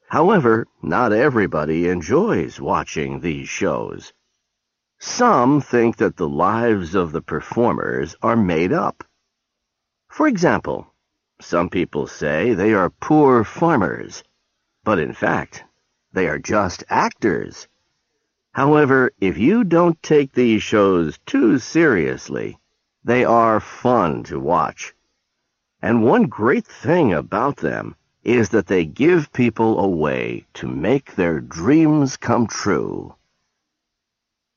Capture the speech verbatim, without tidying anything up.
However, not everybody enjoys watching these shows. Some think that the lives of the performers are made up. For example, some people say they are poor farmers, but in fact, they are just actors. However, if you don't take these shows too seriously, they are fun to watch. And one great thing about them is that they give people a way to make their dreams come true.